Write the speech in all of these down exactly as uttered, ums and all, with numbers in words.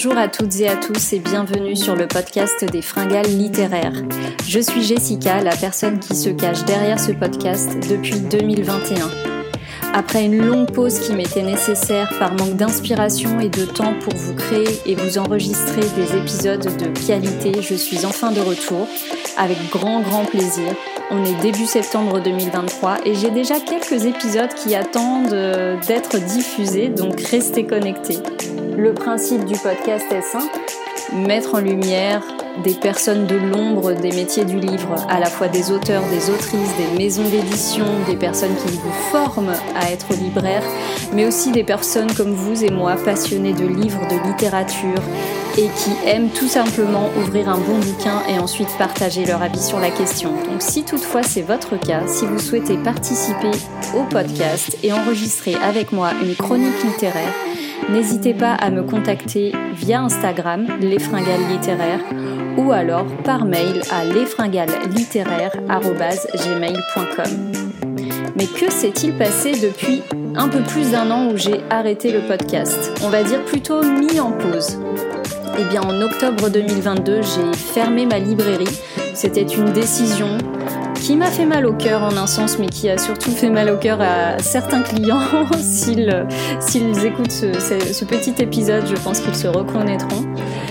Bonjour à toutes et à tous et bienvenue sur le podcast des Fringales littéraires. Je suis Jessica, la personne qui se cache derrière ce podcast depuis deux mille vingt et un. Après une longue pause qui m'était nécessaire par manque d'inspiration et de temps pour vous créer et vous enregistrer des épisodes de qualité, je suis enfin de retour, avec grand grand plaisir. On est début septembre deux mille vingt-trois et j'ai déjà quelques épisodes qui attendent d'être diffusés, donc restez connectés. Le principe du podcast est simple, mettre en lumière des personnes de l'ombre des métiers du livre, à la fois des auteurs, des autrices, des maisons d'édition, des personnes qui vous forment à être libraire, mais aussi des personnes comme vous et moi, passionnées de livres, de littérature, et qui aiment tout simplement ouvrir un bon bouquin et ensuite partager leur avis sur la question. Donc si toutefois c'est votre cas, si vous souhaitez participer au podcast et enregistrer avec moi une chronique littéraire, n'hésitez pas à me contacter via Instagram, Les Fringales littéraires, ou alors par mail à lesfringaleslitteraires arobase gmail point com. Mais que s'est-il passé depuis un peu plus d'un an où j'ai arrêté le podcast ? On va dire plutôt mis en pause. Eh bien, en octobre deux mille vingt-deux, j'ai fermé ma librairie. C'était une décision qui m'a fait mal au cœur en un sens, mais qui a surtout fait mal au cœur à certains clients. s'ils, s'ils écoutent ce, ce, ce petit épisode, je pense qu'ils se reconnaîtront.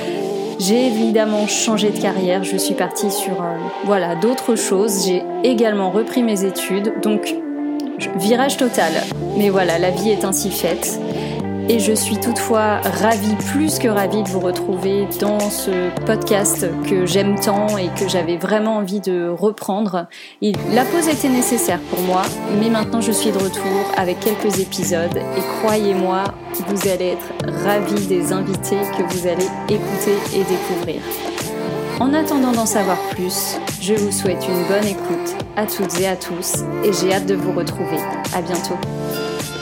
J'ai évidemment changé de carrière, je suis partie sur euh, voilà, d'autres choses. J'ai également repris mes études, donc virage total. Mais voilà, la vie est ainsi faite. Et je suis toutefois ravie, plus que ravie de vous retrouver dans ce podcast que j'aime tant et que j'avais vraiment envie de reprendre. Et la pause était nécessaire pour moi, mais maintenant je suis de retour avec quelques épisodes et croyez-moi, vous allez être ravis des invités que vous allez écouter et découvrir. En attendant d'en savoir plus, je vous souhaite une bonne écoute à toutes et à tous et j'ai hâte de vous retrouver. À bientôt.